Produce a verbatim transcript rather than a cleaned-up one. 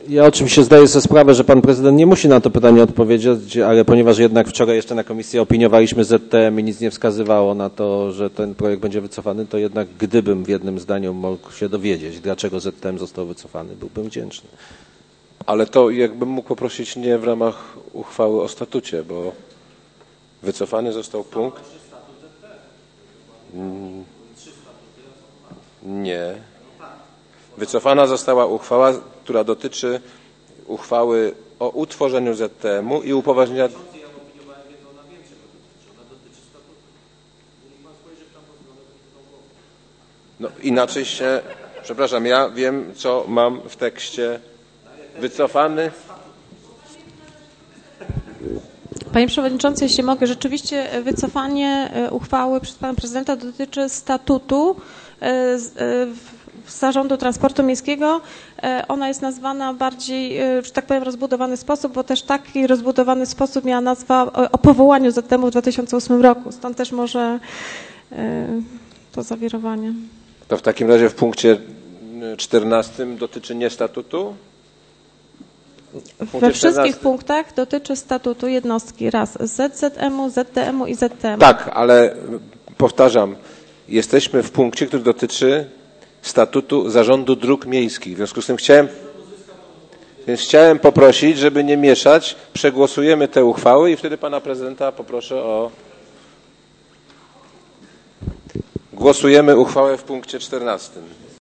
Ja oczywiście zdaję sobie sprawę, że pan prezydent nie musi na to pytanie odpowiedzieć, ale ponieważ jednak wczoraj jeszcze na komisji opiniowaliśmy Z T M i nic nie wskazywało na to, że ten projekt będzie wycofany, to jednak gdybym w jednym zdaniu mógł się dowiedzieć, dlaczego Z T M został wycofany, byłbym wdzięczny. Ale to jakbym mógł poprosić nie w ramach uchwały o statucie, bo wycofany został punkt. Nie. Wycofana została uchwała, która dotyczy uchwały o utworzeniu Z T M-u i upoważnienia... No inaczej się... Przepraszam, ja wiem, co mam w tekście. Wycofany... Panie Przewodniczący, jeśli mogę, rzeczywiście wycofanie uchwały przez Pana Prezydenta dotyczy statutu Zarządu Transportu Miejskiego. Ona jest nazwana bardziej, że tak powiem, rozbudowany sposób, bo też taki rozbudowany sposób miała nazwa o powołaniu Z T M-u w dwa tysiące ósmym roku. Stąd też może to zawirowanie. To w takim razie w punkcie czternastym dotyczy nie statutu? We wszystkich punktach dotyczy statutu jednostki raz Z Z M-u, Z T M-u i Z T M-u. Tak, ale powtarzam, jesteśmy w punkcie, który dotyczy statutu Zarządu Dróg Miejskich. W związku z tym chciałem, więc chciałem poprosić, żeby nie mieszać. Przegłosujemy te uchwały i wtedy pana prezydenta poproszę o... Głosujemy uchwałę w punkcie czternastym.